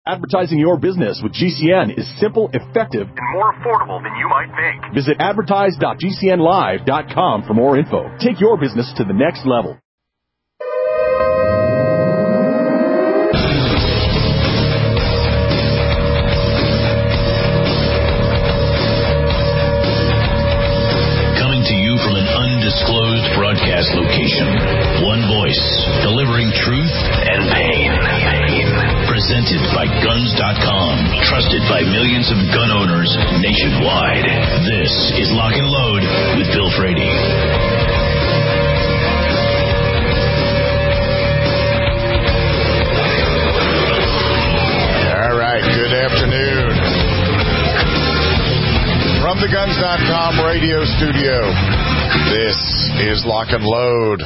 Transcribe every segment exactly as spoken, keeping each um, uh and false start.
Advertising your business with G C N is simple, effective, and more affordable than you might think. Visit advertise dot g c n live dot com for more info. Take your business to the next level. Coming to you from an undisclosed broadcast location. One voice, delivering truth and pain. Presented by guns dot com, trusted by millions of gun owners nationwide. This is Lock and Load with Bill Frady. All right, good afternoon. From the guns dot com radio studio, this is Lock and Load.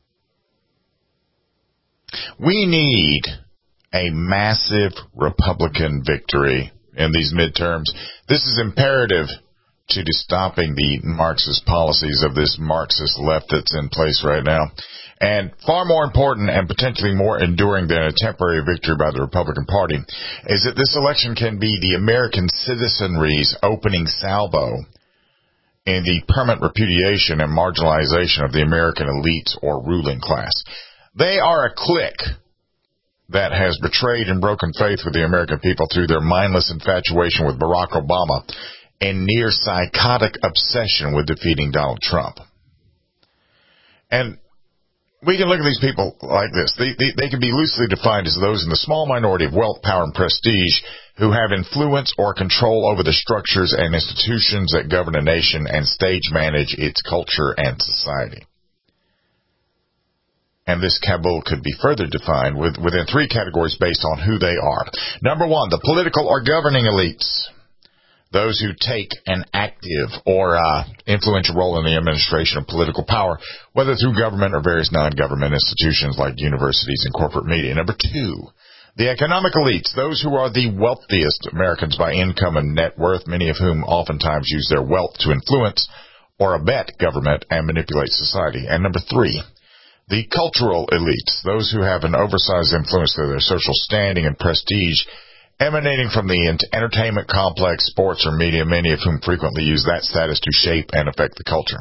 We need a massive Republican victory in these midterms. This is imperative to stopping the Marxist policies of this Marxist left that's in place right now. And far more important and potentially more enduring than a temporary victory by the Republican Party is that this election can be the American citizenry's opening salvo in the permanent repudiation and marginalization of the American elites or ruling class. They are a clique that has betrayed and broken faith with the American people through their mindless infatuation with Barack Obama and near psychotic obsession with defeating Donald Trump. And we can look at these people like this. They, they, they can be loosely defined as those in the small minority of wealth, power, and prestige who have influence or control over the structures and institutions that govern a nation and stage manage its culture and society. And this cabal could be further defined with, within three categories based on who they are. Number one, the political or governing elites. Those who take an active or uh, influential role in the administration of political power, whether through government or various non-government institutions like universities and corporate media. Number two, the economic elites. Those who are the wealthiest Americans by income and net worth, many of whom oftentimes use their wealth to influence or abet government and manipulate society. And number three, the cultural elites, those who have an oversized influence through their social standing and prestige emanating from the entertainment complex, sports, or media, many of whom frequently use that status to shape and affect the culture.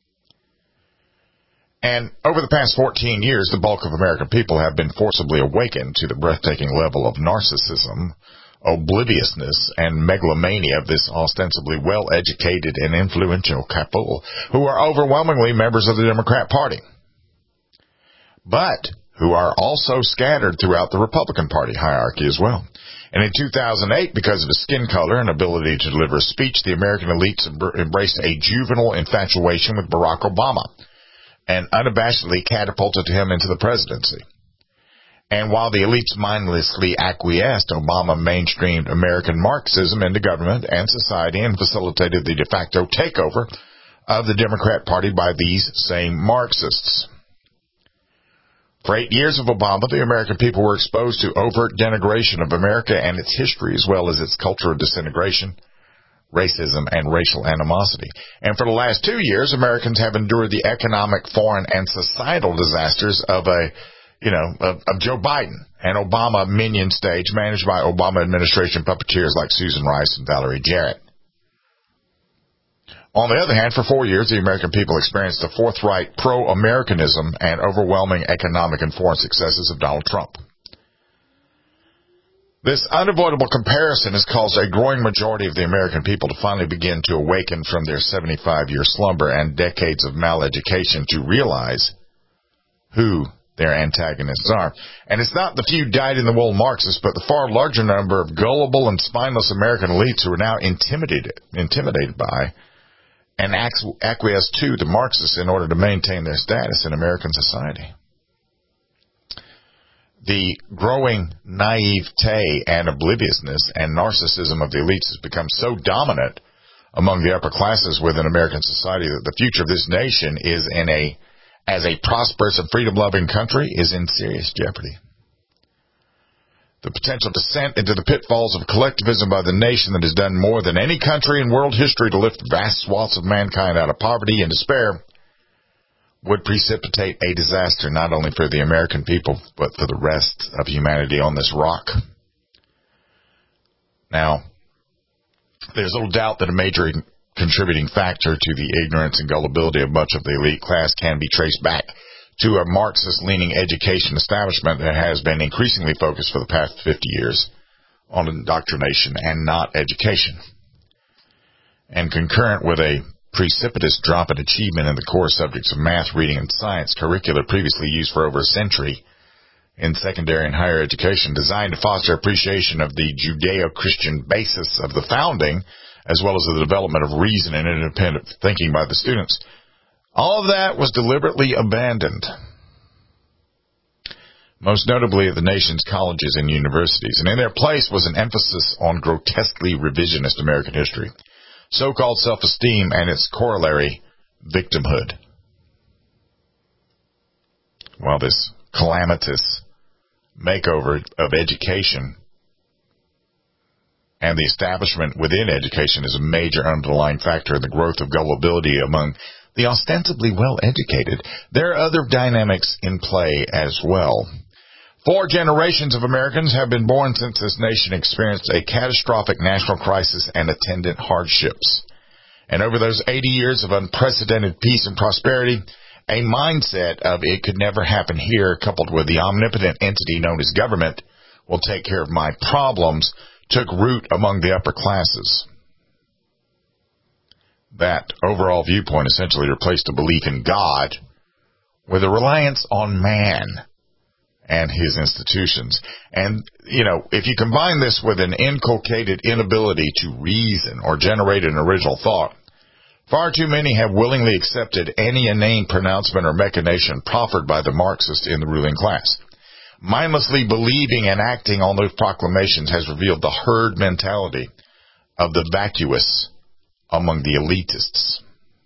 And over the past fourteen years, the bulk of American people have been forcibly awakened to the breathtaking level of narcissism, obliviousness, and megalomania of this ostensibly well-educated and influential cabal, who are overwhelmingly members of the Democrat Party, but who are also scattered throughout the Republican Party hierarchy as well. And in two thousand eight, because of his skin color and ability to deliver a speech, the American elites embraced a juvenile infatuation with Barack Obama and unabashedly catapulted him into the presidency. And while the elites mindlessly acquiesced, Obama mainstreamed American Marxism into government and society and facilitated the de facto takeover of the Democrat Party by these same Marxists. For eight years of Obama, the American people were exposed to overt denigration of America and its history, as well as its culture of disintegration, racism, and racial animosity. And for the last two years, Americans have endured the economic, foreign, and societal disasters of a, you know, of, of Joe Biden and Obama minion stage managed by Obama administration puppeteers like Susan Rice and Valerie Jarrett. On the other hand, for four years, the American people experienced the forthright pro-Americanism and overwhelming economic and foreign successes of Donald Trump. This unavoidable comparison has caused a growing majority of the American people to finally begin to awaken from their seventy-five-year slumber and decades of maleducation to realize who their antagonists are. And it's not the few dyed-in-the-wool Marxists, but the far larger number of gullible and spineless American elites who are now intimidated, intimidated by and acquiesce to the Marxists in order to maintain their status in American society. The growing naivete and obliviousness and narcissism of the elites has become so dominant among the upper classes within American society that the future of this nation is in a, as a prosperous and freedom-loving country, is in serious jeopardy. The potential descent into the pitfalls of collectivism by the nation that has done more than any country in world history to lift vast swaths of mankind out of poverty and despair would precipitate a disaster not only for the American people, but for the rest of humanity on this rock. Now, there's little doubt that a major contributing factor to the ignorance and gullibility of much of the elite class can be traced back to a Marxist-leaning education establishment that has been increasingly focused for the past fifty years on indoctrination and not education. And concurrent with a precipitous drop in achievement in the core subjects of math, reading, and science, curricula previously used for over a century in secondary and higher education, designed to foster appreciation of the Judeo-Christian basis of the founding, as well as the development of reason and independent thinking by the students. All of that was deliberately abandoned, most notably at the nation's colleges and universities, and in their place was an emphasis on grotesquely revisionist American history, so-called self-esteem, and its corollary, victimhood. While this calamitous makeover of education and the establishment within education is a major underlying factor in the growth of gullibility among the ostensibly well-educated, there are other dynamics in play as well. Four generations of Americans have been born since this nation experienced a catastrophic national crisis and attendant hardships. And over those eighty years of unprecedented peace and prosperity, a mindset of it could never happen here, coupled with the omnipotent entity known as government, will take care of my problems, took root among the upper classes. That overall viewpoint essentially replaced a belief in God with a reliance on man and his institutions. And, you know, if you combine this with an inculcated inability to reason or generate an original thought, far too many have willingly accepted any inane pronouncement or machination proffered by the Marxists in the ruling class. Mindlessly believing and acting on those proclamations has revealed the herd mentality of the vacuous among the elitists.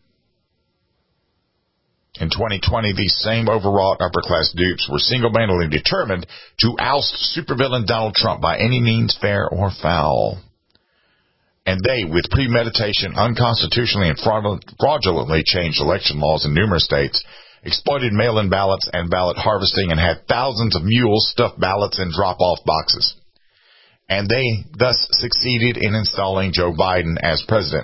In twenty twenty, these same overwrought upper-class dupes were single-mindedly determined to oust supervillain Donald Trump by any means, fair or foul. And they, with premeditation, unconstitutionally and fraudulently changed election laws in numerous states, exploited mail-in ballots and ballot harvesting, and had thousands of mules stuff ballots in drop-off boxes. And they thus succeeded in installing Joe Biden as president.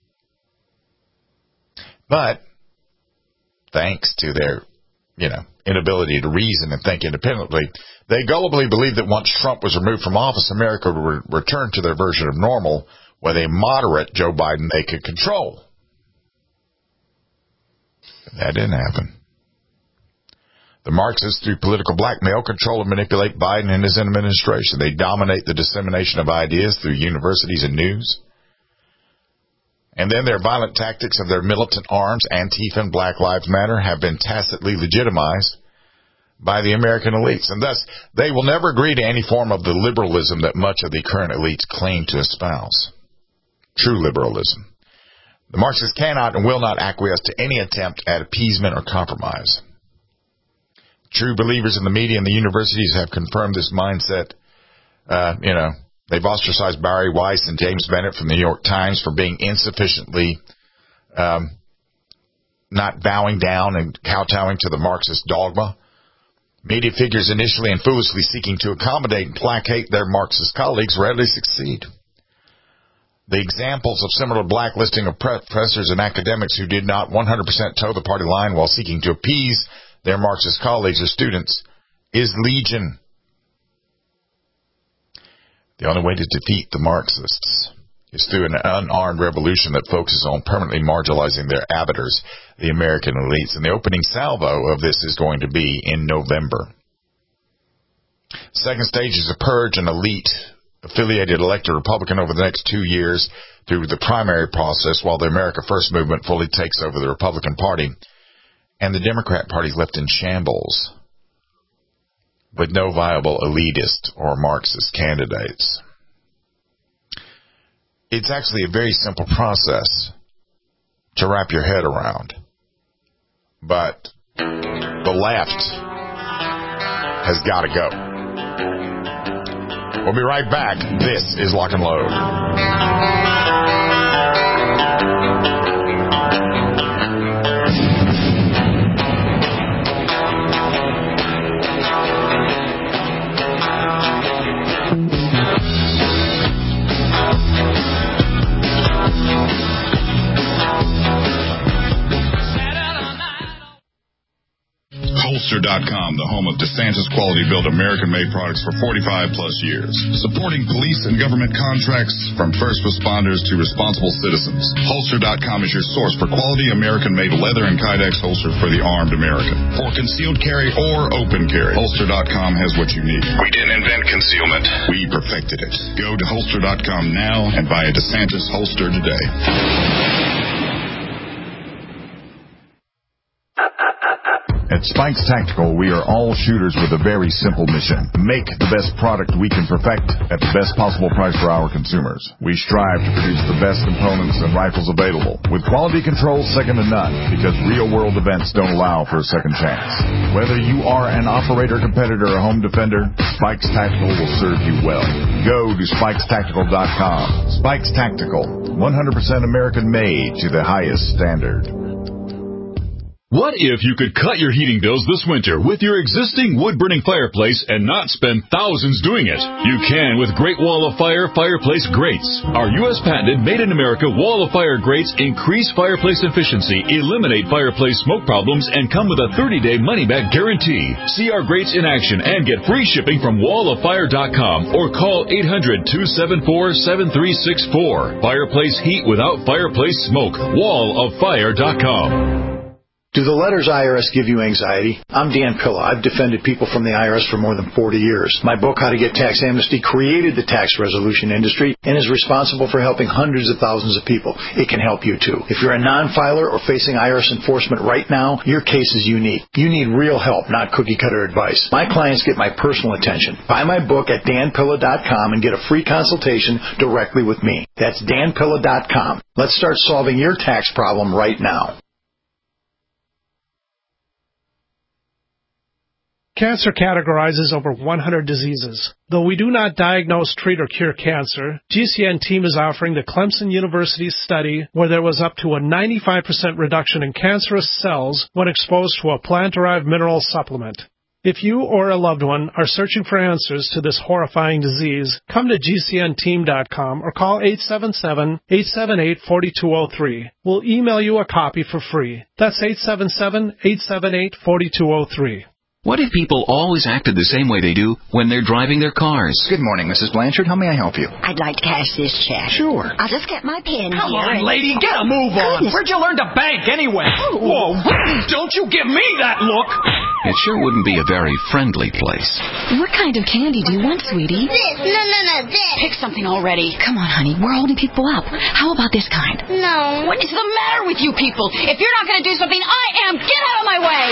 But thanks to their, you know, inability to reason and think independently, they gullibly believed that once Trump was removed from office, America would re- return to their version of normal, with a moderate Joe Biden they could control. That didn't happen. The Marxists, through political blackmail, control and manipulate Biden and his administration. They dominate the dissemination of ideas through universities and news. And then their violent tactics of their militant arms, Antifa and Black Lives Matter, have been tacitly legitimized by the American elites. And thus, they will never agree to any form of the liberalism that much of the current elites claim to espouse. True liberalism. The Marxists cannot and will not acquiesce to any attempt at appeasement or compromise. True believers in the media and the universities have confirmed this mindset. Uh, you know, they've ostracized Barry Weiss and James Bennett from the New York Times for being insufficiently, um, not bowing down and kowtowing to the Marxist dogma. Media figures initially and foolishly seeking to accommodate and placate their Marxist colleagues rarely succeed. The examples of similar blacklisting of professors and academics who did not one hundred percent toe the party line while seeking to appease their Marxist colleagues or students is legion. The only way to defeat the Marxists is through an unarmed revolution that focuses on permanently marginalizing their abettors, the American elites. And the opening salvo of this is going to be in November. Second stage is to purge an elite affiliated elected Republican over the next two years through the primary process, while the America First movement fully takes over the Republican Party and the Democrat Party is left in shambles with no viable elitist or Marxist candidates. It's actually a very simple process to wrap your head around, but the left has got to go. We'll be right back. This is Lock and Load. Holster dot com, the home of DeSantis quality-built American-made products for forty-five plus years. Supporting police and government contracts from first responders to responsible citizens. Holster dot com is your source for quality American-made leather and Kydex holster for the armed American. For concealed carry or open carry, Holster dot com has what you need. We didn't invent concealment. We perfected it. Go to Holster dot com now and buy a DeSantis holster today. At Spikes Tactical, we are all shooters with a very simple mission. Make the best product we can perfect at the best possible price for our consumers. We strive to produce the best components and rifles available, with quality control second to none, because real-world events don't allow for a second chance. Whether you are an operator, competitor, or home defender, Spikes Tactical will serve you well. Go to Spikes Tactical dot com. Spikes Tactical, one hundred percent American-made to the highest standard. What if you could cut your heating bills this winter with your existing wood-burning fireplace and not spend thousands doing it? You can with Great Wall of Fire fireplace grates. Our U S patented made-in-America Wall of Fire grates increase fireplace efficiency, eliminate fireplace smoke problems, and come with a thirty-day money-back guarantee. See our grates in action and get free shipping from wall of fire dot com or call eight hundred, two seven four, seven three six four. Fireplace heat without fireplace smoke. wall of fire dot com. Do the letters I R S give you anxiety? I'm Dan Pilla. I've defended people from the I R S for more than forty years. My book, How to Get Tax Amnesty, created the tax resolution industry and is responsible for helping hundreds of thousands of people. It can help you, too. If you're a non-filer or facing I R S enforcement right now, your case is unique. You need real help, not cookie-cutter advice. My clients get my personal attention. Buy my book at Dan Pilla dot com and get a free consultation directly with me. That's Dan Pilla dot com. Let's start solving your tax problem right now. Cancer categorizes over one hundred diseases. Though we do not diagnose, treat, or cure cancer, G C N team is offering the Clemson University study where there was up to a ninety-five percent reduction in cancerous cells when exposed to a plant-derived mineral supplement. If you or a loved one are searching for answers to this horrifying disease, come to G C N team dot com or call eight seven seven, eight seven eight, four two zero three. We'll email you a copy for free. That's eight seven seven, eight seven eight, four two zero three. What if people always acted the same way they do when they're driving their cars? Good morning, Missus Blanchard. How may I help you? I'd like to cash this check. Sure. I'll just get my pen Come here. on, lady, get a move on. Goodness. Where'd you learn to bank anyway? Oh. Whoa, don't you give me that look. It sure wouldn't be a very friendly place. What kind of candy do you want, sweetie? This. No, no, no, this. Pick something already. Come on, honey. We're holding people up. How about this kind? No. What is the matter with you people? If you're not going to do something, I am. Get out of my way.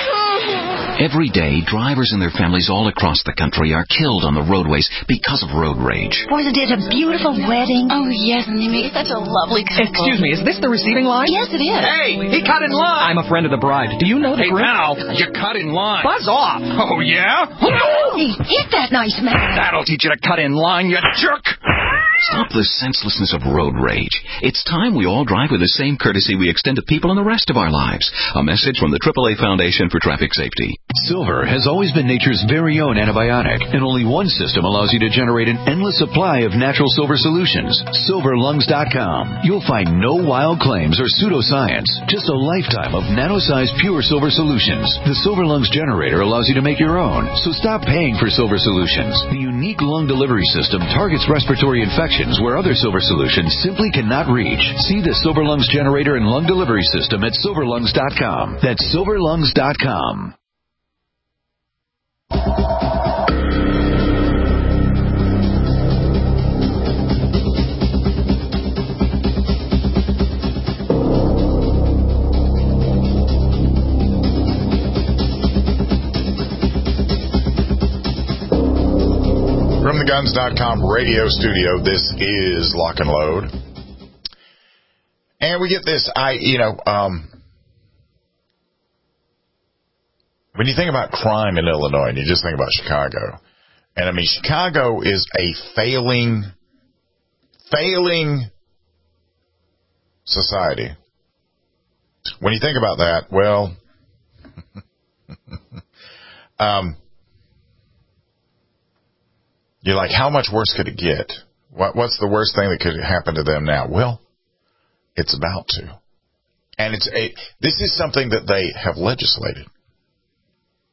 Every day, drivers and their families all across the country are killed on the roadways because of road rage. Wasn't it a beautiful wedding? Oh, yes, and they make such a lovely couple. Excuse me, is this the receiving line? Yes, it is. Hey, he cut in line. I'm a friend of the bride. Do you know the Hey, group? pal, you cut in line. Buzz off. Oh, yeah? Hey, hit that nice man. That'll teach you to cut in line, you jerk. Stop the senselessness of road rage. It's time we all drive with the same courtesy we extend to people in the rest of our lives. A message from the triple A Foundation for Traffic Safety. Silver has always been nature's very own antibiotic, and only one system allows you to generate an endless supply of natural silver solutions. silver lungs dot com. You'll find no wild claims or pseudoscience, just a lifetime of nano-sized pure silver solutions. The Silver Lungs generator allows you to make your own, so stop paying for silver solutions. The unique lung delivery system targets respiratory infections where other silver solutions simply cannot reach. See the Silver Lungs generator and lung delivery system at silver lungs dot com. That's silver lungs dot com. From the guns dot com radio studio, this is Lock and Load. And we get this, I, you know, um, when you think about crime in Illinois, and you just think about Chicago, and I mean, Chicago is a failing, failing society. When you think about that, well, um, you're like, how much worse could it get? What, what's the worst thing that could happen to them now? Well, it's about to. And it's a, this is something that they have legislated.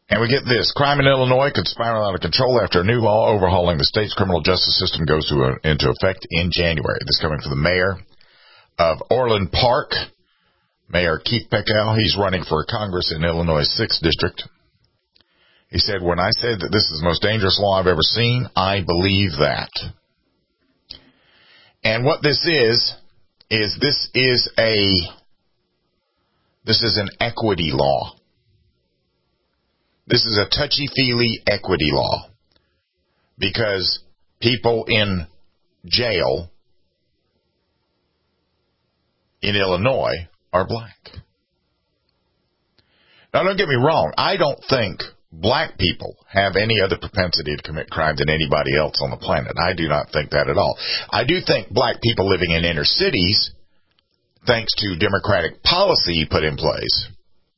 And we get this. Crime in Illinois could spiral out of control after a new law overhauling the state's criminal justice system goes to a, into effect in January. This coming from the mayor of Orland Park, Mayor Keith Pekal. He's running for Congress in Illinois' sixth District. He said, when I said that this is the most dangerous law I've ever seen, I believe that. And what this is, is this is a, this is an equity law. This is a touchy-feely equity law because people in jail in Illinois are black. Now, don't get me wrong. I don't think black people have any other propensity to commit crime than anybody else on the planet. I do not think that at all. I do think black people living in inner cities, thanks to Democratic policy put in place,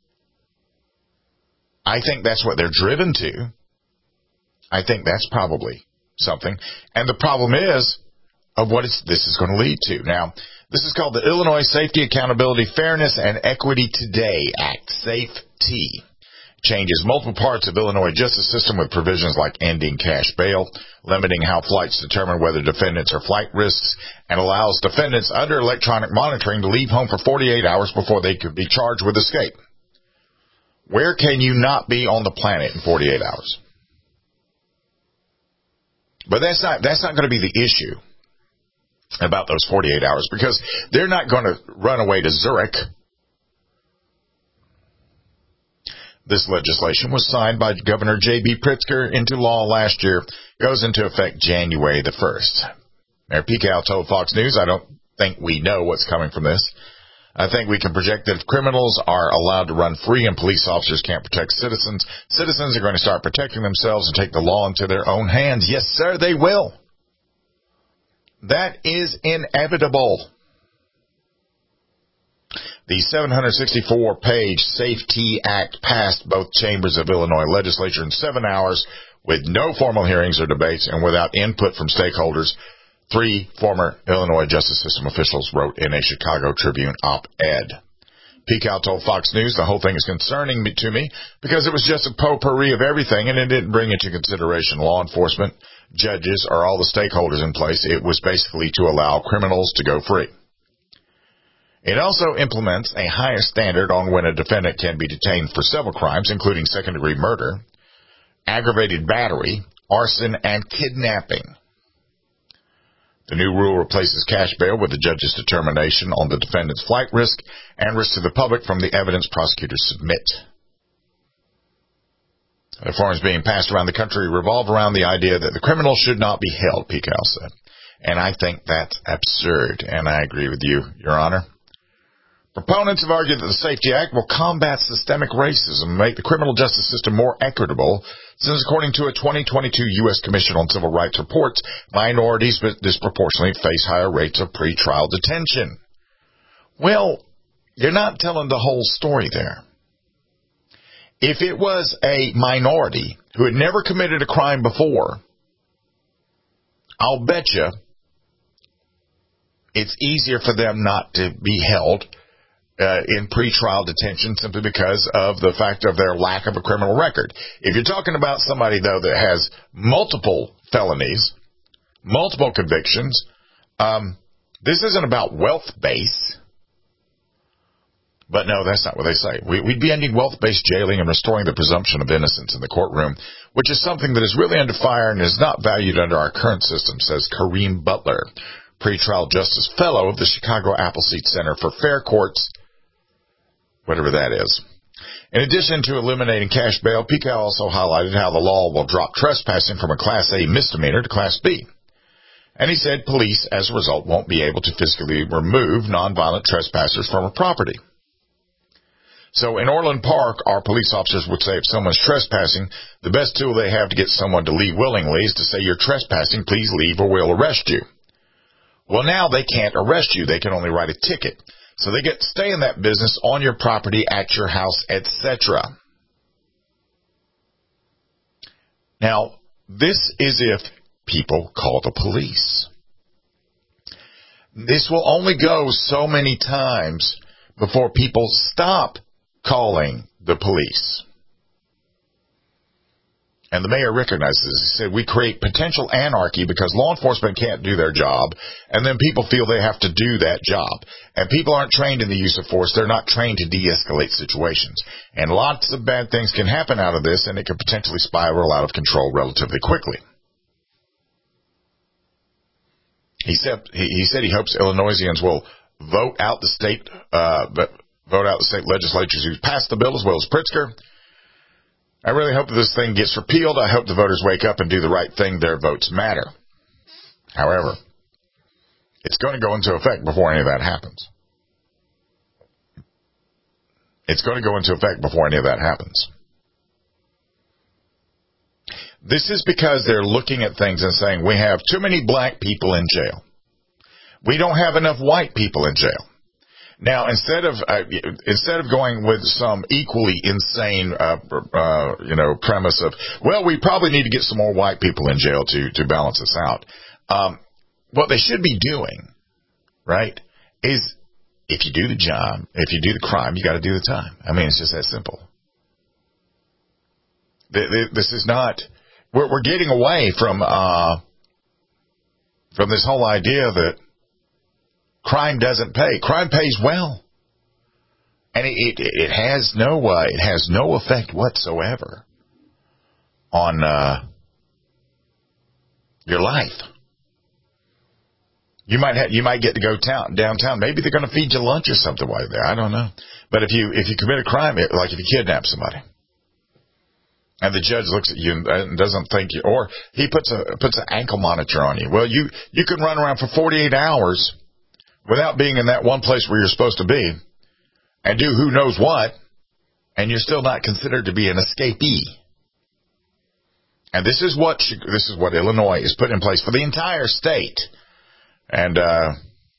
I think that's what they're driven to. I think that's probably something. And the problem is of what it's, this is going to lead to. Now, this is called the Illinois Safety, Accountability, Fairness, and Equity Today Act, SAFE-T. Changes multiple parts of Illinois justice system with provisions like ending cash bail, limiting how flights determine whether defendants are flight risks, and allows defendants under electronic monitoring to leave home for forty-eight hours before they could be charged with escape. Where can you not be on the planet in forty-eight hours? But that's not, that's not going to be the issue about those forty-eight hours, because they're not going to run away to Zurich. This legislation was signed by Governor J B Pritzker into law last year, goes into effect January the first. Mayor Pekal told Fox News, I don't think we know what's coming from this. I think we can project that if criminals are allowed to run free and police officers can't protect citizens, citizens are going to start protecting themselves and take the law into their own hands. Yes, sir, they will. That is inevitable. The seven hundred sixty-four page SAFE-T Act passed both chambers of Illinois legislature in seven hours with no formal hearings or debates and without input from stakeholders. Three former Illinois justice system officials wrote in a Chicago Tribune op-ed. Pekal told Fox News the whole thing is concerning me, to me because it was just a potpourri of everything and it didn't bring into consideration law enforcement, judges, or all the stakeholders in place. It was basically to allow criminals to go free. It also implements a higher standard on when a defendant can be detained for several crimes, including second-degree murder, aggravated battery, arson, and kidnapping. The new rule replaces cash bail with the judge's determination on the defendant's flight risk and risk to the public from the evidence prosecutors submit. The forms being passed around the country revolve around the idea that the criminal should not be held, Pekal said. And I think that's absurd, and I agree with you, Your Honor. Proponents have argued that the SAFE-T Act will combat systemic racism and make the criminal justice system more equitable, since according to a twenty twenty-two U S Commission on Civil Rights report, minorities disproportionately face higher rates of pretrial detention. Well, you're not telling the whole story there. If it was a minority who had never committed a crime before, I'll bet you it's easier for them not to be held Uh, in pretrial detention simply because of the fact of their lack of a criminal record. If you're talking about somebody, though, that has multiple felonies, multiple convictions, um, this isn't about wealth-based. But no, that's not what they say. We, we'd be ending wealth-based jailing and restoring the presumption of innocence in the courtroom, which is something that is really under fire and is not valued under our current system, says Kareem Butler, pretrial justice fellow of the Chicago Appleseed Center for Fair Courts, whatever that is. In addition to eliminating cash bail, Pekal also highlighted how the law will drop trespassing from a Class A misdemeanor to Class B. And he said police, as a result, won't be able to physically remove nonviolent trespassers from a property. So in Orland Park, our police officers would say if someone's trespassing, the best tool they have to get someone to leave willingly is to say, you're trespassing, please leave or we'll arrest you. Well, now they can't arrest you. They can only write a ticket. So they get to stay in that business on your property, at your house, et cetera. Now, this is if people call the police. This will only go so many times before people stop calling the police. And the mayor recognizes this. He said, we create potential anarchy because law enforcement can't do their job, and then people feel they have to do that job. And people aren't trained in the use of force. They're not trained to de-escalate situations. And lots of bad things can happen out of this, and it could potentially spiral out of control relatively quickly. He said he, he said he hopes Illinoisans will vote out the state uh, vote out the state legislatures who passed the bill, as well as Pritzker. I really hope that this thing gets repealed. I hope the voters wake up and do the right thing. Their votes matter. However, it's going to go into effect before any of that happens. It's going to go into effect before any of that happens. This is because they're looking at things and saying, we have too many black people in jail. We don't have enough white people in jail. Now, instead of uh, instead of going with some equally insane, uh, uh, you know, premise of, well, we probably need to get some more white people in jail to to balance this out. Um, what they should be doing, right, is if you do the job, if you do the crime, you got to do the time. I mean, it's just that simple. This is not. We're, we're getting away from uh, from this whole idea that crime doesn't pay. Crime pays well, and it it, it has no uh, it has no effect whatsoever on uh, your life. You might have, you might get to go town, downtown. Maybe they're going to feed you lunch or something while you're there. I don't know. But if you if you commit a crime, like if you kidnap somebody, and the judge looks at you and doesn't think you, or he puts a puts an ankle monitor on you. Well, you you can run around for forty-eight hours without being in that one place where you're supposed to be, and do who knows what, and you're still not considered to be an escapee. And this is what this is what Illinois is put in place for the entire state. And uh,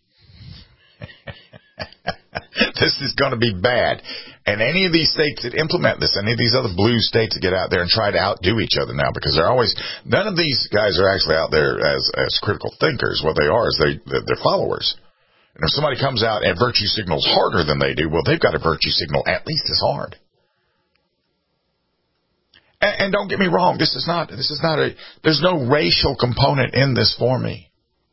this is going to be bad. And any of these states that implement this, any of these other blue states that get out there and try to outdo each other now, because they're always, none of these guys are actually out there as, as critical thinkers. What they are is they, they're followers. And if somebody comes out and virtue signals harder than they do, well, they've got a virtue signal at least as hard. And, and don't get me wrong, this is not, this is not a, there's no racial component in this for me.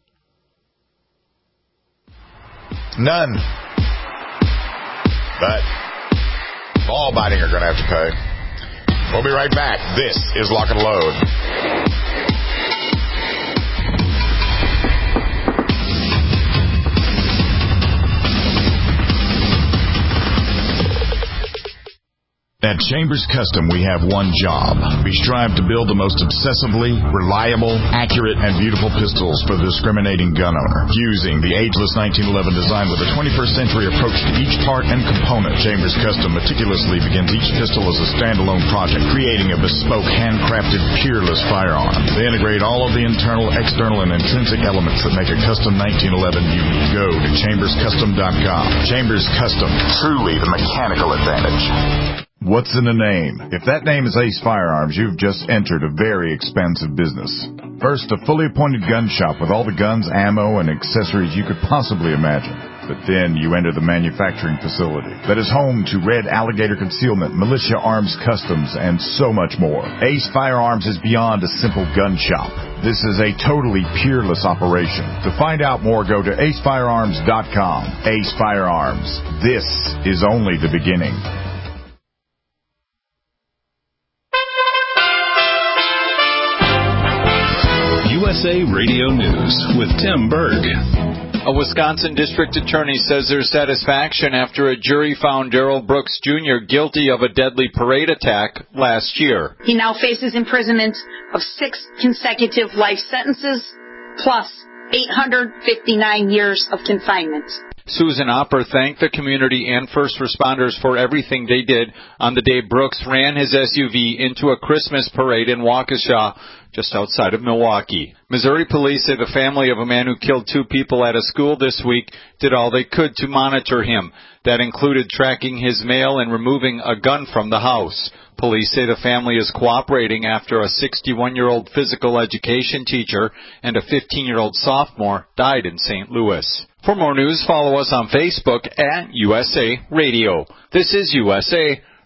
None. But law-abiding are going to have to pay. We'll be right back. This is Lock and Load. At Chambers Custom, we have one job. We strive to build the most obsessively reliable, accurate, and beautiful pistols for the discriminating gun owner. Fusing the ageless nineteen eleven design with a twenty-first century approach to each part and component, Chambers Custom meticulously begins each pistol as a standalone project, creating a bespoke, handcrafted, peerless firearm. They integrate all of the internal, external, and intrinsic elements that make a custom nineteen eleven unique. Go to chambers custom dot com. Chambers Custom, truly the mechanical advantage. What's in a name? If that name is Ace Firearms, you've just entered a very expansive business. First, a fully appointed gun shop with all the guns, ammo, and accessories you could possibly imagine. But then you enter the manufacturing facility that is home to Red Alligator Concealment, Militia Arms Customs, and so much more. Ace Firearms is beyond a simple gun shop. This is a totally peerless operation. To find out more, go to ace firearms dot com. Ace Firearms. This is only the beginning. U S A Radio News with Tim Berg. A Wisconsin district attorney says there's satisfaction after a jury found Darrell Brooks Junior guilty of a deadly parade attack last year. He now faces imprisonment of six consecutive life sentences plus eight hundred fifty-nine years of confinement. Susan Opper thanked the community and first responders for everything they did on the day Brooks ran his S U V into a Christmas parade in Waukesha, just outside of Milwaukee. Missouri police say the family of a man who killed two people at a school this week did all they could to monitor him. That included tracking his mail and removing a gun from the house. Police say the family is cooperating after a sixty-one-year-old physical education teacher and a fifteen-year-old sophomore died in Saint Louis. For more news, follow us on Facebook at U S A Radio. This is U S A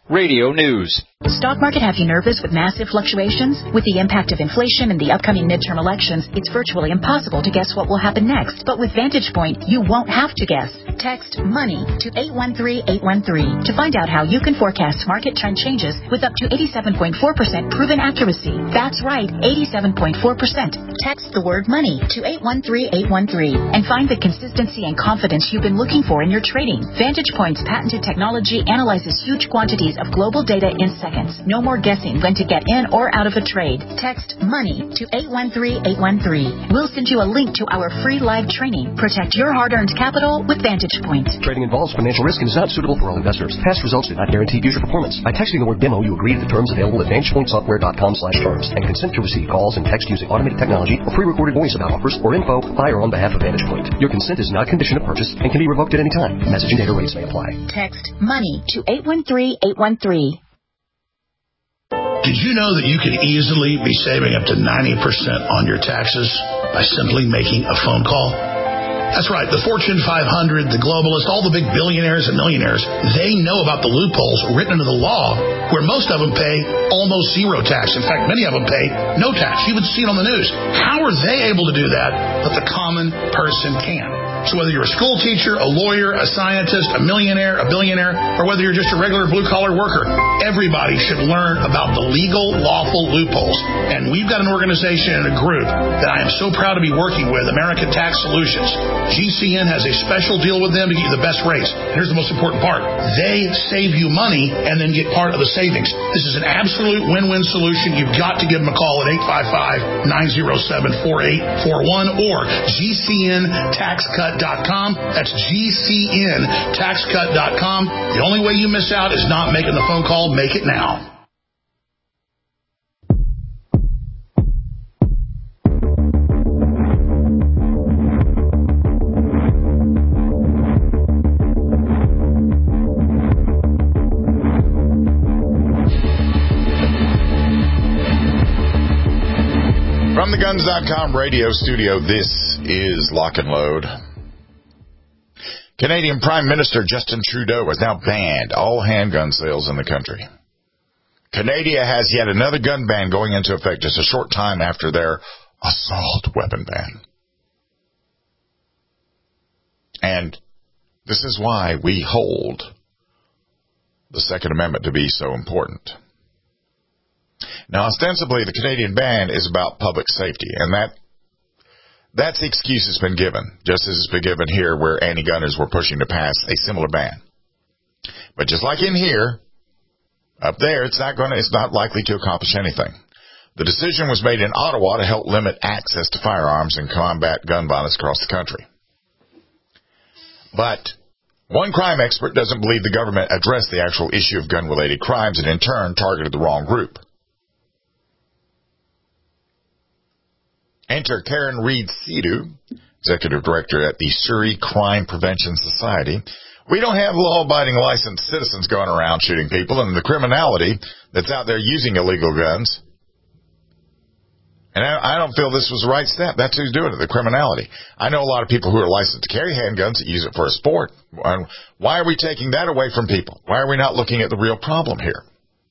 Radio News. Stock market have you nervous with massive fluctuations? With the impact of inflation and the upcoming midterm elections, it's virtually impossible to guess what will happen next. But with Vantage Point, you won't have to guess. Text MONEY to eight one three eight one three to find out how you can forecast market trend changes with up to eighty-seven point four percent proven accuracy. That's right, eighty-seven point four percent. Text the word MONEY to eight one three eight one three and find the consistency and confidence you've been looking for in your trading. Vantage Point's patented technology analyzes huge quantities of global data in seconds. No more guessing when to get in or out of a trade. Text MONEY to eight one three eight one three. We'll send you a link to our free live training. Protect your hard-earned capital with Vantage Point. Trading involves financial risk and is not suitable for all investors. Past results do not guarantee future performance. By texting the word demo, you agree to the terms available at vantage point software dot com slash terms and consent to receive calls and text using automated technology or pre-recorded voice about offers or info by or on behalf of Vantage Point. Your consent is not condition of purchase and can be revoked at any time. Message and data rates may apply. Text MONEY to eight one three eight one three. Did you know that you could easily be saving up to ninety percent on your taxes by simply making a phone call? That's right. The Fortune five hundred, the globalists, all the big billionaires and millionaires, they know about the loopholes written into the law where most of them pay almost zero tax. In fact, many of them pay no tax. You would see it on the news. How are they able to do that, but the common person can? So whether you're a school teacher, a lawyer, a scientist, a millionaire, a billionaire, or whether you're just a regular blue-collar worker, everybody should learn about the legal, lawful loopholes. And we've got an organization and a group that I am so proud to be working with, American Tax Solutions. G C N has a special deal with them to get you the best rates. And here's the most important part. They save you money and then get part of the savings. This is an absolute win-win solution. You've got to give them a call at eight five five, nine oh seven, four eight four one or G C N tax cut dot com. That's G C N tax cut dot com. The only way you miss out is not making the phone call. Make it now. From the guns dot com radio studio, this is Lock and Load. Canadian Prime Minister Justin Trudeau has now banned all handgun sales in the country. Canada has yet another gun ban going into effect just a short time after their assault weapon ban. And this is why we hold the Second Amendment to be so important. Now, ostensibly, the Canadian ban is about public safety, and that that's the excuse that's been given, just as it's been given here where anti-gunners were pushing to pass a similar ban. But just like in here, up there, it's not going to, it's not likely to accomplish anything. The decision was made in Ottawa to help limit access to firearms and combat gun violence across the country. But one crime expert doesn't believe the government addressed the actual issue of gun-related crimes and in turn targeted the wrong group. Enter Karen Reid-Sidu, Executive Director at the Surrey Crime Prevention Society. We don't have law-abiding licensed citizens going around shooting people, and the criminality that's out there using illegal guns. And I don't feel this was the right step. That's who's doing it, the criminality. I know a lot of people who are licensed to carry handguns that use it for a sport. Why are we taking that away from people? Why are we not looking at the real problem here?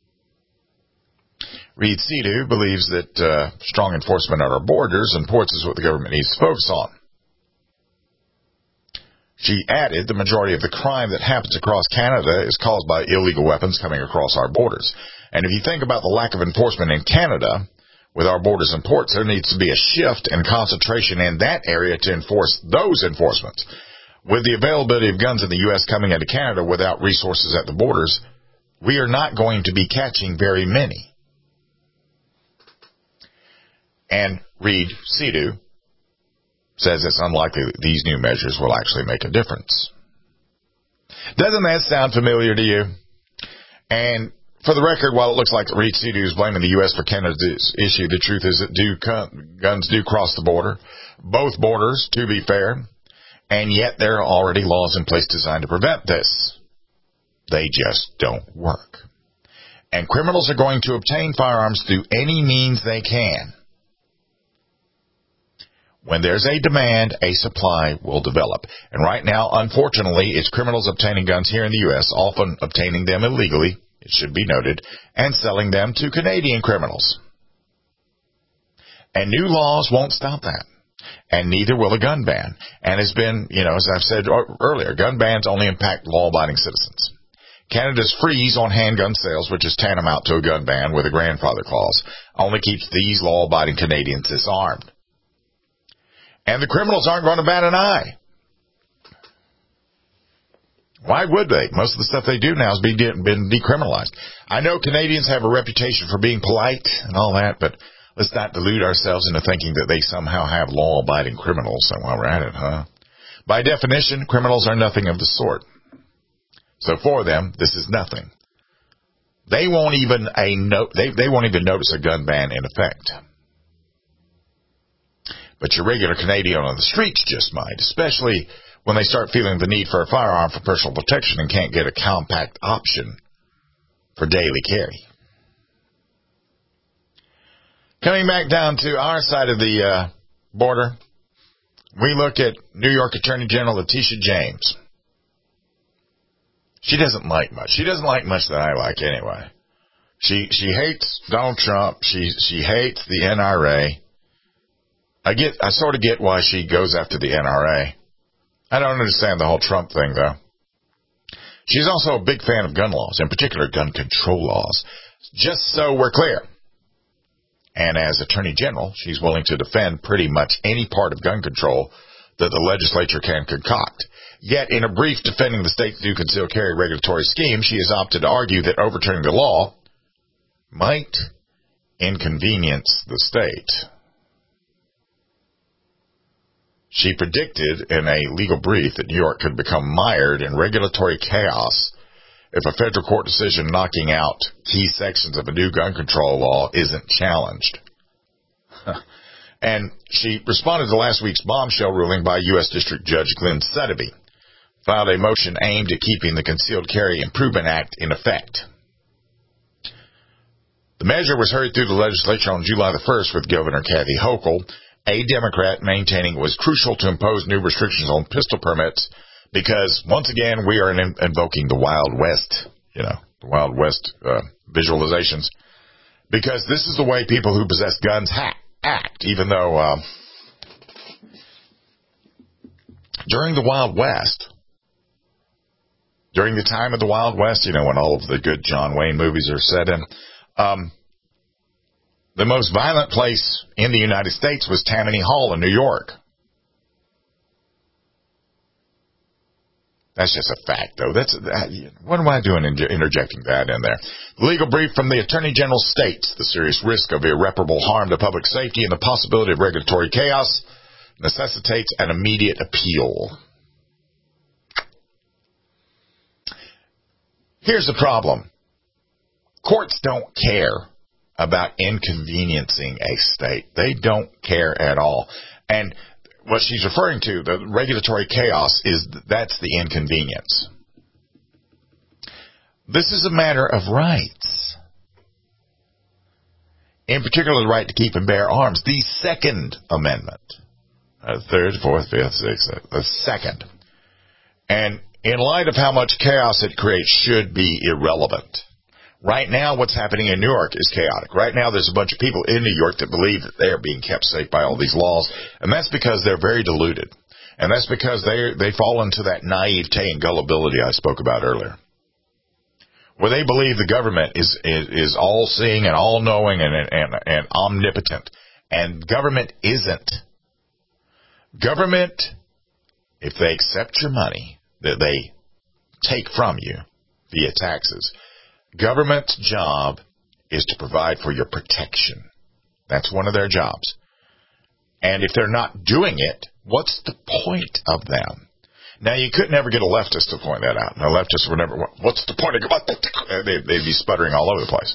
Reid-Sidu believes that uh, strong enforcement at our borders and ports is what the government needs to focus on. She added the majority of the crime that happens across Canada is caused by illegal weapons coming across our borders. And if you think about the lack of enforcement in Canada with our borders and ports, there needs to be a shift and concentration in that area to enforce those enforcements. With the availability of guns in the U S coming into Canada without resources at the borders, we are not going to be catching very many. And Reid-Sidu says it's unlikely that these new measures will actually make a difference. Doesn't that sound familiar to you? And for the record, while it looks like Reid-Sidu is blaming the U S for Canada's issue, the truth is that do guns do cross the border, both borders, to be fair, and yet there are already laws in place designed to prevent this. They just don't work. And criminals are going to obtain firearms through any means they can. When there's a demand, a supply will develop. And right now, unfortunately, it's criminals obtaining guns here in the U S, often obtaining them illegally, it should be noted, and selling them to Canadian criminals. And new laws won't stop that. And neither will a gun ban. And has been, you know, as I've said earlier, gun bans only impact law-abiding citizens. Canada's freeze on handgun sales, which is tantamount to a gun ban with a grandfather clause, only keeps these law-abiding Canadians disarmed. And the criminals aren't going to bat an eye. Why would they? Most of the stuff they do now has been, de- been decriminalized. I know Canadians have a reputation for being polite and all that, but let's not delude ourselves into thinking that they somehow have law-abiding criminals. So while we're at it, huh? By definition, criminals are nothing of the sort. So for them, this is nothing. They won't even a no- they, they won't even notice a gun ban in effect. But your regular Canadian on the streets just might, especially when they start feeling the need for a firearm for personal protection and can't get a compact option for daily carry. Coming back down to our side of the uh, border, we look at New York Attorney General Letitia James. She doesn't like much. She doesn't like much that I like anyway. She she hates Donald Trump. She she hates the N R A. I get I sort of get why she goes after the N R A. I don't understand the whole Trump thing though. She's also a big fan of gun laws, in particular gun control laws. Just so we're clear. And as Attorney General, she's willing to defend pretty much any part of gun control that the legislature can concoct. Yet, in a brief defending the state's new concealed carry regulatory scheme, she has opted to argue that overturning the law might inconvenience the state. She predicted in a legal brief that New York could become mired in regulatory chaos if a federal court decision knocking out key sections of a new gun control law isn't challenged. And she responded to last week's bombshell ruling by U S District Judge Glenn Suddaby, filed a motion aimed at keeping the Concealed Carry Improvement Act in effect. The measure was hurried through the legislature on July the first with Governor Kathy Hochul, a Democrat, maintaining it was crucial to impose new restrictions on pistol permits because, once again, we are in, invoking the Wild West, you know, the Wild West uh, visualizations, because this is the way people who possess guns ha- act, even though uh, during the Wild West, during the time of the Wild West, you know, when all of the good John Wayne movies are set in, um, the most violent place in the United States was Tammany Hall in New York. That's just a fact, though. That's that, what am I doing in interjecting that in there? The legal brief from the Attorney General states the serious risk of irreparable harm to public safety and the possibility of regulatory chaos necessitates an immediate appeal. Here's the problem. Courts don't care about inconveniencing a state. They don't care at all. And what she's referring to, the regulatory chaos, is that's the inconvenience. This is a matter of rights. In particular, the right to keep and bear arms. The Second Amendment. Uh, third, fourth, fifth, sixth, the second. And in light of how much chaos it creates should be irrelevant. Right now, what's happening in New York is chaotic. Right now, there's a bunch of people in New York that believe that they are being kept safe by all these laws, and that's because they're very deluded. And that's because they they fall into that naivete and gullibility I spoke about earlier, where they believe the government is is, is all-seeing and all-knowing and, and, and omnipotent. And government isn't. Government, if they accept your money that they take from you via taxes, government's job is to provide for your protection. That's one of their jobs. And if they're not doing it, what's the point of them? Now, you could never get a leftist to point that out. And a leftist would never, what's the point of it? They'd be sputtering all over the place.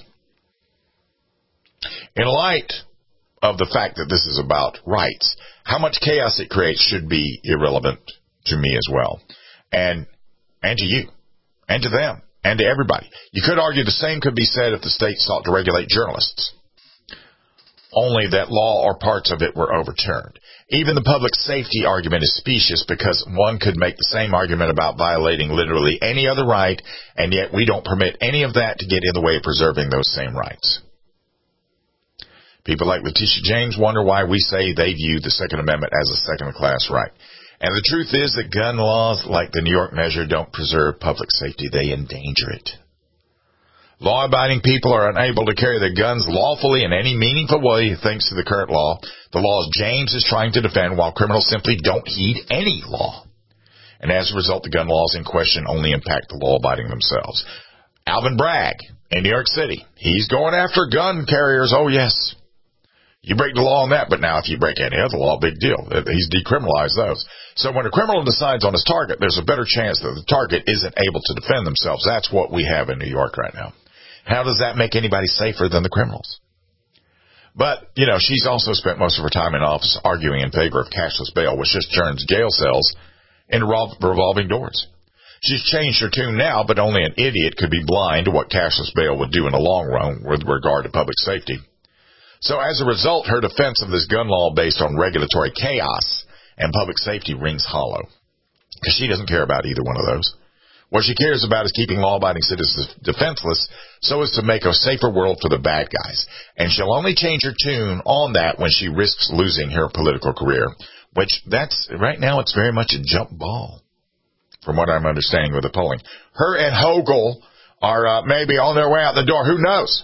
In light of the fact that this is about rights, how much chaos it creates should be irrelevant to me as well. And, and to you. And to them. And to everybody. You could argue the same could be said if the state sought to regulate journalists. only that law or parts of it were overturned. Even the public safety argument is specious because one could make the same argument about violating literally any other right, and yet we don't permit any of that to get in the way of preserving those same rights. People like Letitia James wonder why we say they view the Second Amendment as a second-class right. And the truth is that gun laws like the New York measure don't preserve public safety. They endanger it. Law-abiding people are unable to carry their guns lawfully in any meaningful way thanks to the current law, the laws James is trying to defend, while criminals simply don't heed any law. And as a result, the gun laws in question only impact the law-abiding themselves. Alvin Bragg in New York City, he's going after gun carriers. Oh, yes. You break the law on that, but now if you break any other law, big deal. He's decriminalized those. So when a criminal decides on his target, there's a better chance that the target isn't able to defend themselves. That's what we have in New York right now. How does that make anybody safer than the criminals? But, you know, she's also spent most of her time in office arguing in favor of cashless bail, which just turns jail cells into revolving doors. She's changed her tune now, but only an idiot could be blind to what cashless bail would do in the long run with regard to public safety. So as a result, her defense of this gun law based on regulatory chaos and public safety rings hollow, because she doesn't care about either one of those. What she cares about is keeping law-abiding citizens defenseless so as to make a safer world for the bad guys. And she'll only change her tune on that when she risks losing her political career, which that's right now it's very much a jump ball, from what I'm understanding with the polling. Her and Hochul are uh, maybe on their way out the door. Who knows?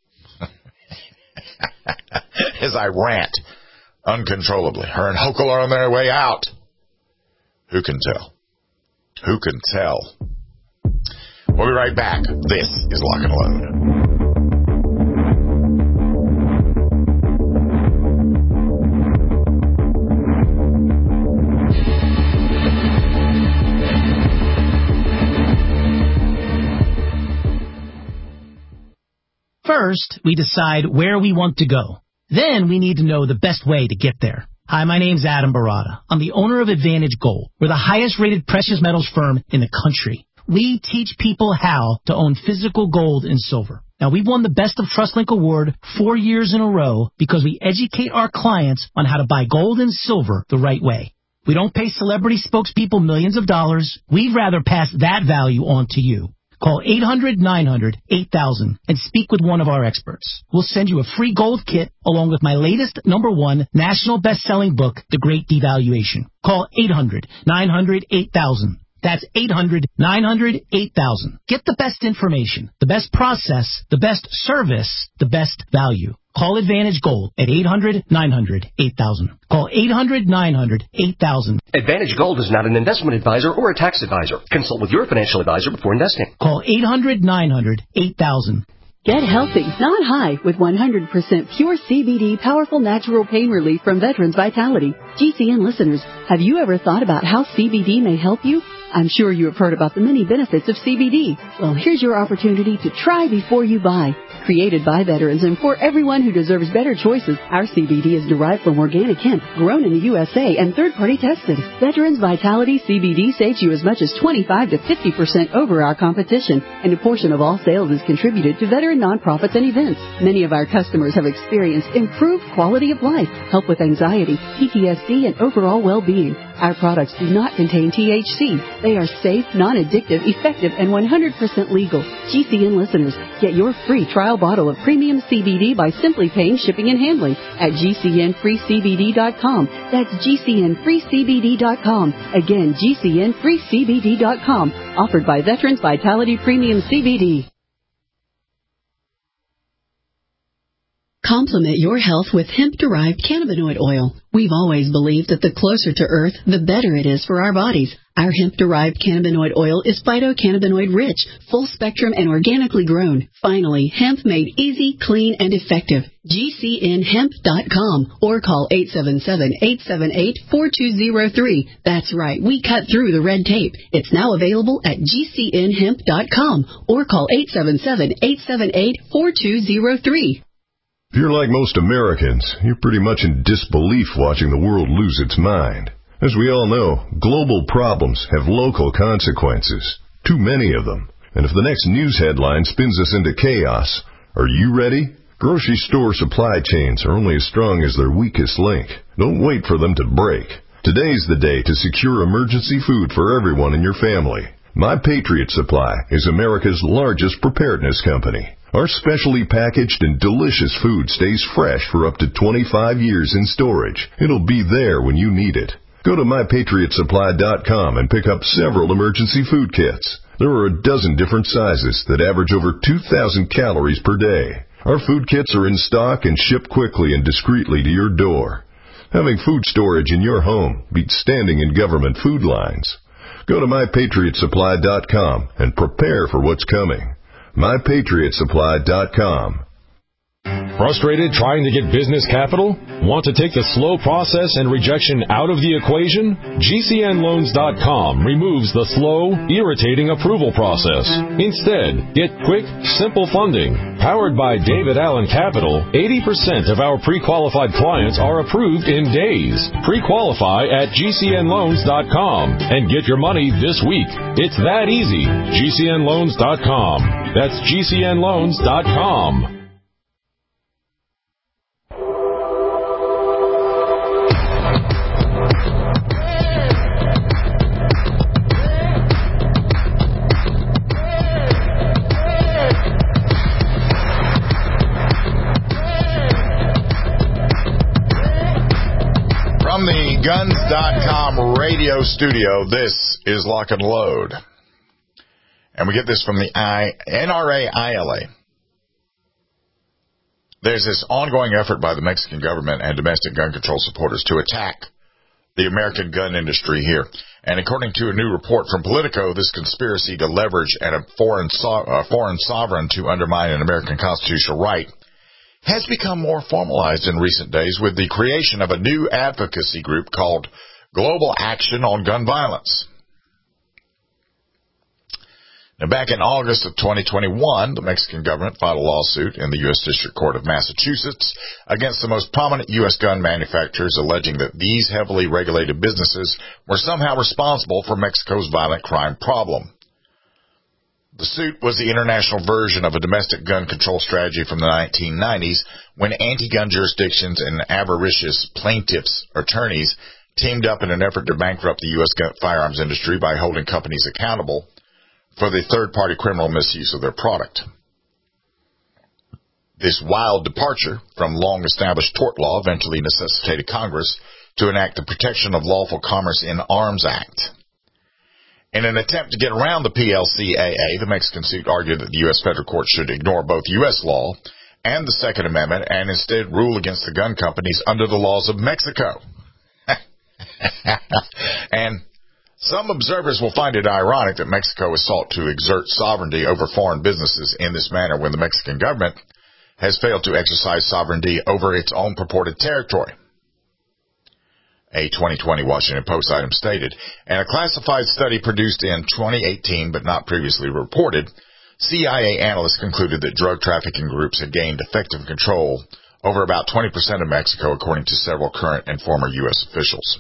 As I rant uncontrollably. Her and Hochul are on their way out. Who can tell? Who can tell? We'll be right back. This is Lock and Load. First, we decide where we want to go. Then we need to know the best way to get there. Hi, my name's Adam Barada. I'm the owner of Advantage Gold. We're the highest-rated precious metals firm in the country. We teach people how to own physical gold and silver. Now, we've won the Best of TrustLink Award four years in a row because we educate our clients on how to buy gold and silver the right way. We don't pay celebrity spokespeople millions of dollars. We'd rather pass that value on to you. Call eight hundred, nine hundred, eight thousand and speak with one of our experts. We'll send you a free gold kit along with my latest number one national best-selling book, The Great Devaluation. Call eight hundred, nine hundred, eight thousand. That's eight hundred, nine hundred, eight thousand. Get the best information, the best process, the best service, the best value. Call Advantage Gold at eight hundred, nine hundred, eight thousand. Call eight hundred, nine hundred, eight thousand. Advantage Gold is not an investment advisor or a tax advisor. Consult with your financial advisor before investing. Call eight hundred, nine hundred, eight thousand. Get healthy, not high, with one hundred percent pure C B D powerful natural pain relief from Veterans Vitality. G C N listeners, have you ever thought about how C B D may help you? I'm sure you have heard about the many benefits of C B D. Well, here's your opportunity to try before you buy. Created by veterans and for everyone who deserves better choices, our C B D is derived from organic hemp, grown in the U S A and third-party tested. Veterans Vitality C B D saves you as much as twenty-five to fifty percent over our competition, and a portion of all sales is contributed to veteran nonprofits and events. Many of our customers have experienced improved quality of life, help with anxiety, P T S D, and overall well-being. Our products do not contain T H C. They are safe, non-addictive, effective, and one hundred percent legal. G C N listeners, get your free trial bottle of premium C B D by simply paying shipping and handling at G C N free C B D dot com. That's G C N free C B D dot com. Again, G C N free C B D dot com. Offered by Veterans Vitality Premium C B D. Complement your health with hemp-derived cannabinoid oil. We've always believed that the closer to Earth, the better it is for our bodies. Our hemp-derived cannabinoid oil is phytocannabinoid-rich, full-spectrum, and organically grown. Finally, hemp made easy, clean, and effective. G C N hemp dot com or call eight seven seven, eight seven eight, four two zero three. That's right, we cut through the red tape. It's now available at G C N hemp dot com or call eight seven seven, eight seven eight, four two zero three. If you're like most Americans, you're pretty much in disbelief watching the world lose its mind. As we all know, global problems have local consequences, too many of them. And if the next news headline spins us into chaos, are you ready? Grocery store supply chains are only as strong as their weakest link. Don't wait for them to break. Today's the day to secure emergency food for everyone in your family. My Patriot Supply is America's largest preparedness company. Our specially packaged and delicious food stays fresh for up to twenty-five years in storage. It'll be there when you need it. Go to my patriot supply dot com and pick up several emergency food kits. There are a dozen different sizes that average over two thousand calories per day. Our food kits are in stock and ship quickly and discreetly to your door. Having food storage in your home beats standing in government food lines. Go to my patriot supply dot com and prepare for what's coming. my patriot supply dot com. Frustrated trying to get business capital? Want to take the slow process and rejection out of the equation? G C N loans dot com removes the slow, irritating approval process. Instead, get quick, simple funding. Powered by David Allen Capital, eighty percent of our pre-qualified clients are approved in days. Pre-qualify at G C N loans dot com and get your money this week. It's that easy. G C N loans dot com. That's G C N loans dot com. From the guns dot com radio studio, this is Lock and Load. And we get this from the I, N R A I L A. There's this ongoing effort by the Mexican government and domestic gun control supporters to attack the American gun industry here. And according to a new report from Politico, this conspiracy to leverage a foreign, so- uh, foreign sovereign to undermine an American constitutional right has become more formalized in recent days with the creation of a new advocacy group called Global Action on Gun Violence. Now, back in August of twenty twenty-one, the Mexican government filed a lawsuit in the U S District Court of Massachusetts against the most prominent U S gun manufacturers, alleging that these heavily regulated businesses were somehow responsible for Mexico's violent crime problem. The suit was the international version of a domestic gun control strategy from the nineteen nineties when anti-gun jurisdictions and avaricious plaintiffs' attorneys teamed up in an effort to bankrupt the U S gun firearms industry by holding companies accountable for the third-party criminal misuse of their product. This wild departure from long-established tort law eventually necessitated Congress to enact the Protection of Lawful Commerce in Arms Act. In an attempt to get around the P L C A A, the Mexican suit argued that the U S federal court should ignore both U S law and the Second Amendment and instead rule against the gun companies under the laws of Mexico. And some observers will find it ironic that Mexico has sought to exert sovereignty over foreign businesses in this manner when the Mexican government has failed to exercise sovereignty over its own purported territory. A twenty twenty Washington Post item stated, in a classified study produced in twenty eighteen but not previously reported, C I A analysts concluded that drug trafficking groups had gained effective control over about twenty percent of Mexico, according to several current and former U S officials.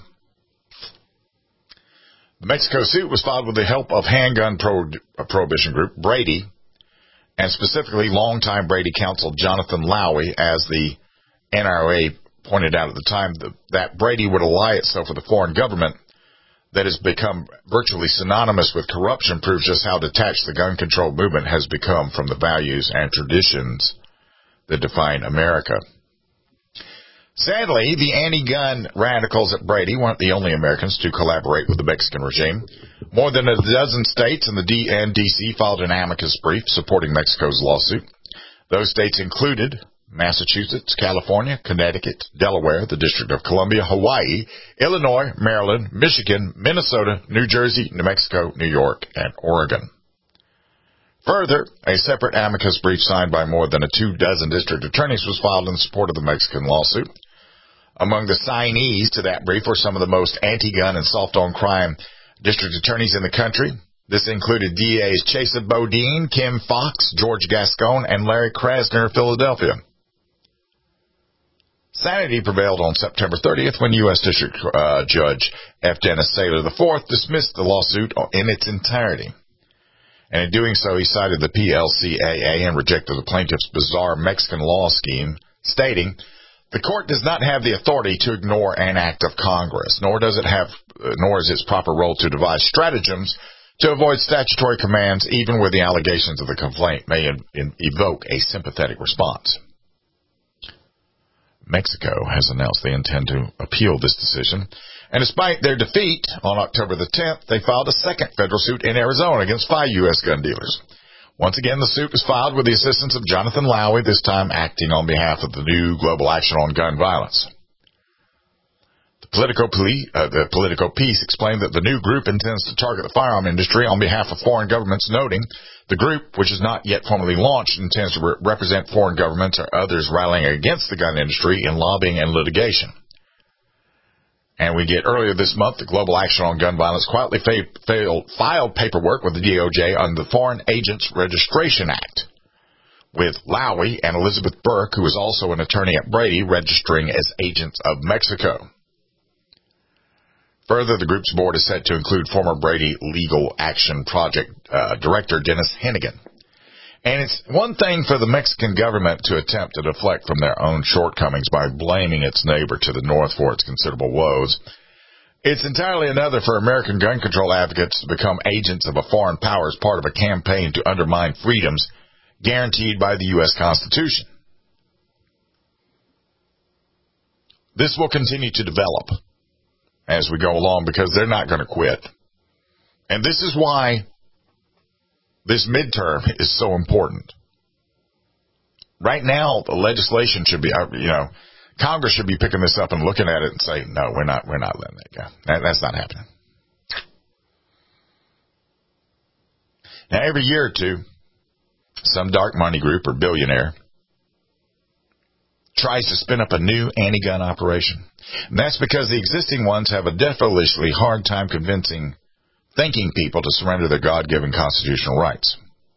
The Mexico suit was filed with the help of handgun pro- prohibition group Brady, and specifically longtime Brady counsel Jonathan Lowy, as the N R A pointed out at the time, that Brady would ally itself with a foreign government that has become virtually synonymous with corruption proves just how detached the gun control movement has become from the values and traditions that define America. Sadly, the anti-gun radicals at Brady weren't the only Americans to collaborate with the Mexican regime. More than a dozen states and the D- and D C filed an amicus brief supporting Mexico's lawsuit. Those states included Massachusetts, California, Connecticut, Delaware, the District of Columbia, Hawaii, Illinois, Maryland, Michigan, Minnesota, New Jersey, New Mexico, New York, and Oregon. Further, a separate amicus brief signed by more than a two dozen district attorneys was filed in support of the Mexican lawsuit. Among the signees to that brief were some of the most anti-gun and soft-on-crime district attorneys in the country. This included D As Chesa Bodine, Kim Fox, George Gascon, and Larry Krasner of Philadelphia. Sanity prevailed on September thirtieth when U S District uh, Judge F. Dennis Saylor the fourth dismissed the lawsuit in its entirety. And in doing so, he cited the P L C A A and rejected the plaintiff's bizarre Mexican law scheme, stating, "The court does not have the authority to ignore an act of Congress, nor does it have, uh, nor is its proper role to devise stratagems to avoid statutory commands, even where the allegations of the complaint may in, in, evoke a sympathetic response." Mexico has announced they intend to appeal this decision, and despite their defeat on October the tenth, they filed a second federal suit in Arizona against five U S gun dealers. Once again, the suit was filed with the assistance of Jonathan Lowy, this time acting on behalf of the new Global Action on Gun Violence. The Politico, uh, the Politico piece explained that the new group intends to target the firearm industry on behalf of foreign governments, noting the group, which is not yet formally launched, intends to re- represent foreign governments or others rallying against the gun industry in lobbying and litigation. And we get earlier this month, the Global Action on Gun Violence quietly fa- failed, filed paperwork with the D O J on the Foreign Agents Registration Act, with Lowy and Elizabeth Burke, who is also an attorney at Brady, registering as agents of Mexico. Further, the group's board is set to include former Brady Legal Action Project uh, Director Dennis Hennigan. And it's one thing for the Mexican government to attempt to deflect from their own shortcomings by blaming its neighbor to the north for its considerable woes. It's entirely another for American gun control advocates to become agents of a foreign power as part of a campaign to undermine freedoms guaranteed by the U S Constitution. This will continue to develop as we go along because they're not going to quit. And this is why this midterm is so important. Right now, the legislation should be, you know, Congress should be picking this up and looking at it and say, no, we're not, we're not letting that go. That, that's not happening. Now, every year or two, some dark money group or billionaire tries to spin up a new anti-gun operation. And that's because the existing ones have a devilishly hard time convincing thinking people to surrender their God-given constitutional rights.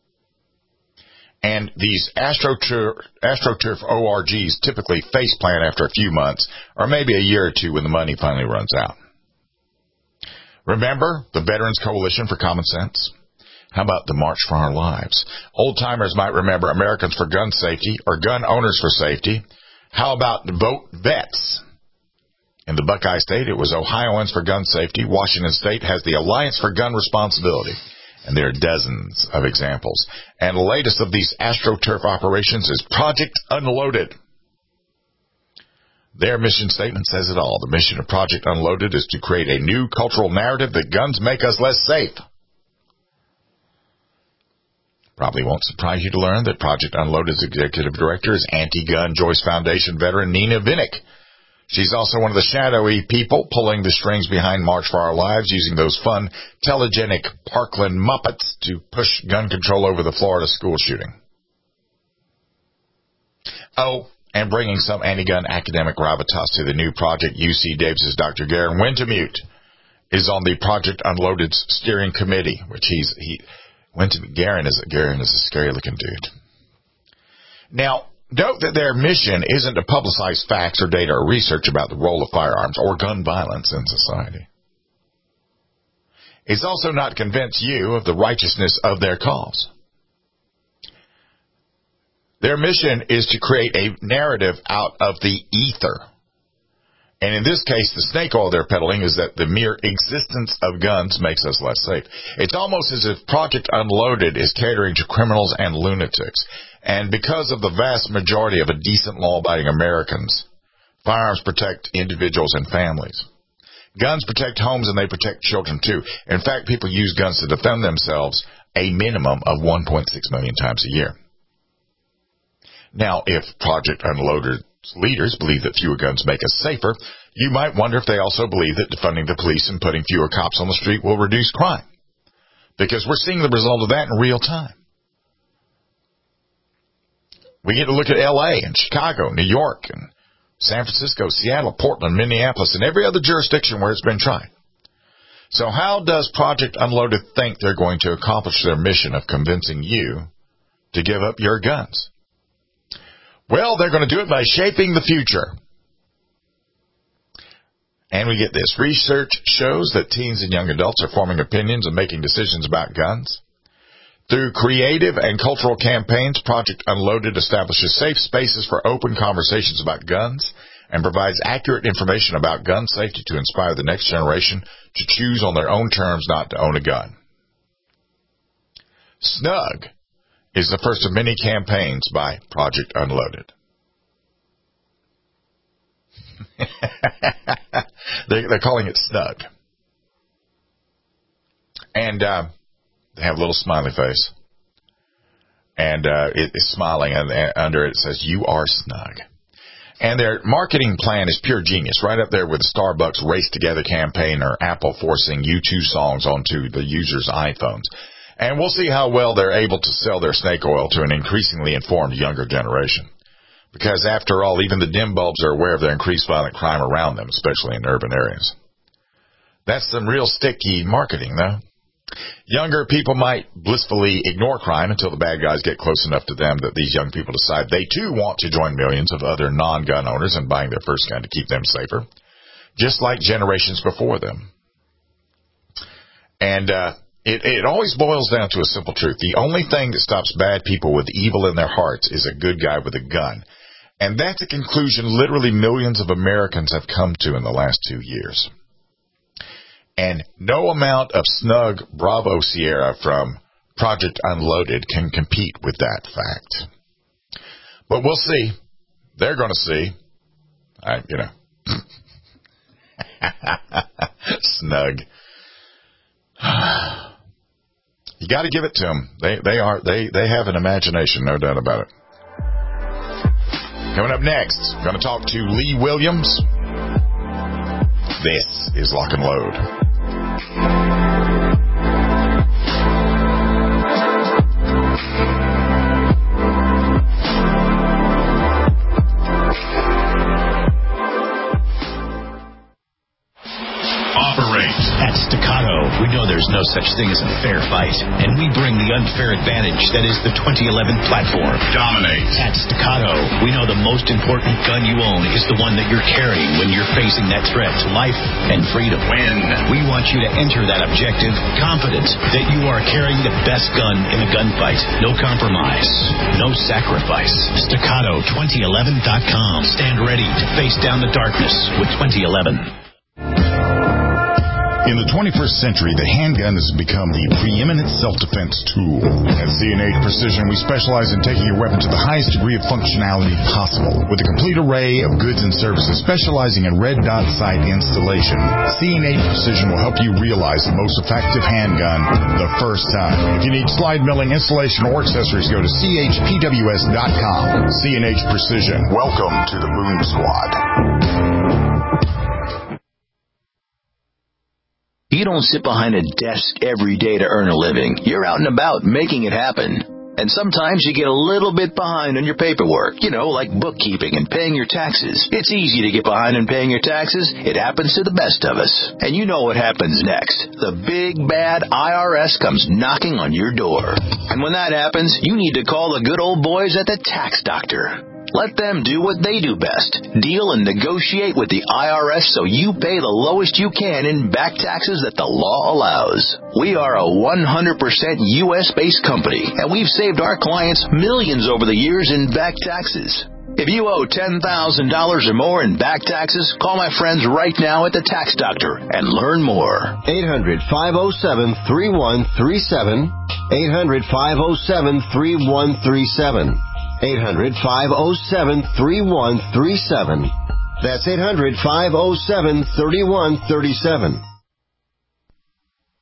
And these AstroTurf, AstroTurf O R Gs typically faceplant after a few months or maybe a year or two when the money finally runs out. Remember the Veterans Coalition for Common Sense? How about the March for Our Lives? Old-timers might remember Americans for Gun Safety or Gun Owners for Safety. How about the Vote Vets? In the Buckeye State, it was Ohioans for Gun Safety. Washington State has the Alliance for Gun Responsibility. And there are dozens of examples. And the latest of these AstroTurf operations is Project Unloaded. Their mission statement says it all. The mission of Project Unloaded is to create a new cultural narrative that guns make us less safe. Probably won't surprise you to learn that Project Unloaded's executive director is anti-gun Joyce Foundation veteran Nina Vinnick. She's also one of the shadowy people pulling the strings behind March for Our Lives, using those fun, telegenic Parkland Muppets to push gun control over the Florida school shooting. Oh, and bringing some anti-gun academic gravitas to the new project, U C Davis's Doctor Garen Wintemute is on the Project Unloaded's steering committee, which he's he. Wintemute Garen is Garen is a scary-looking dude. Now, note that their mission isn't to publicize facts or data or research about the role of firearms or gun violence in society. It's also not to convince you of the righteousness of their cause. Their mission is to create a narrative out of the ether. And in this case, the snake oil they're peddling is that the mere existence of guns makes us less safe. It's almost as if Project Unloaded is catering to criminals and lunatics. And because of the vast majority of a decent law-abiding Americans, firearms protect individuals and families. Guns protect homes and they protect children too. In fact, people use guns to defend themselves a minimum of one point six million times a year. Now, if Project Unloaded's leaders believe that fewer guns make us safer, you might wonder if they also believe that defunding the police and putting fewer cops on the street will reduce crime. Because we're seeing the result of that in real time. We get to look at L A and Chicago, New York, and San Francisco, Seattle, Portland, Minneapolis, and every other jurisdiction where it's been tried. So how does Project Unloaded think they're going to accomplish their mission of convincing you to give up your guns? Well, they're going to do it by shaping the future. And we get this. Research shows that teens and young adults are forming opinions and making decisions about guns. Through creative and cultural campaigns, Project Unloaded establishes safe spaces for open conversations about guns and provides accurate information about gun safety to inspire the next generation to choose on their own terms not to own a gun. Snug is the first of many campaigns by Project Unloaded. they're, they're calling it Snug. And uh, they have a little smiley face. And uh, it is smiling, and, and under it says, "You are snug." And their marketing plan is pure genius, right up there with the Starbucks Race Together campaign or Apple forcing U two songs onto the users' iPhones. And we'll see how well they're able to sell their snake oil to an increasingly informed younger generation. Because after all, even the dim bulbs are aware of their increased violent crime around them, especially in urban areas. That's some real sticky marketing, though. Younger people might blissfully ignore crime until the bad guys get close enough to them that these young people decide they too want to join millions of other non-gun owners in buying their first gun to keep them safer, just like generations before them. And uh, it, it always boils down to a simple truth. The only thing that stops bad people with evil in their hearts is a good guy with a gun. And that's a conclusion literally millions of Americans have come to in the last two years. And no amount of Snug Bravo Sierra from Project Unloaded can compete with that fact. But we'll see. They're going to see. I, you know. Snug. You got to give it to them. They they are they they have an imagination, no doubt about it. Coming up next, going to talk to Lee Williams. This is Lock and Load. At Staccato, we know there's no such thing as a fair fight, and we bring the unfair advantage that is the twenty eleven platform. Dominate. At Staccato, we know the most important gun you own is the one that you're carrying when you're facing that threat to life and freedom. Win. We want you to enter that objective confident that you are carrying the best gun in a gunfight. No compromise, no sacrifice. Staccato twenty eleven dot com. Stand ready to face down the darkness with twenty eleven. In the twenty-first century, the handgun has become the preeminent self-defense tool. At C and H Precision, we specialize in taking your weapon to the highest degree of functionality possible. With a complete array of goods and services specializing in red dot sight installation, C and H Precision will help you realize the most effective handgun the first time. If you need slide milling, installation, or accessories, go to C H P W S dot com. C and H Precision. Welcome to the Moon Squad. You don't sit behind a desk every day to earn a living. You're out and about making it happen. And sometimes you get a little bit behind on your paperwork, you know, like bookkeeping and paying your taxes. It's easy to get behind on paying your taxes. It happens to the best of us. And you know what happens next. The big, bad I R S comes knocking on your door. And when that happens, you need to call the good old boys at the Tax Doctor. Let them do what they do best. Deal and negotiate with the I R S so you pay the lowest you can in back taxes that the law allows. We are a one hundred percent U S-based company, and we've saved our clients millions over the years in back taxes. If you owe ten thousand dollars or more in back taxes, call my friends right now at the Tax Doctor and learn more. eight hundred, five oh seven, three one three seven. eight hundred, five oh seven, three one three seven. eight hundred, five oh seven, three one three seven. That's eight hundred, five oh seven, three one three seven.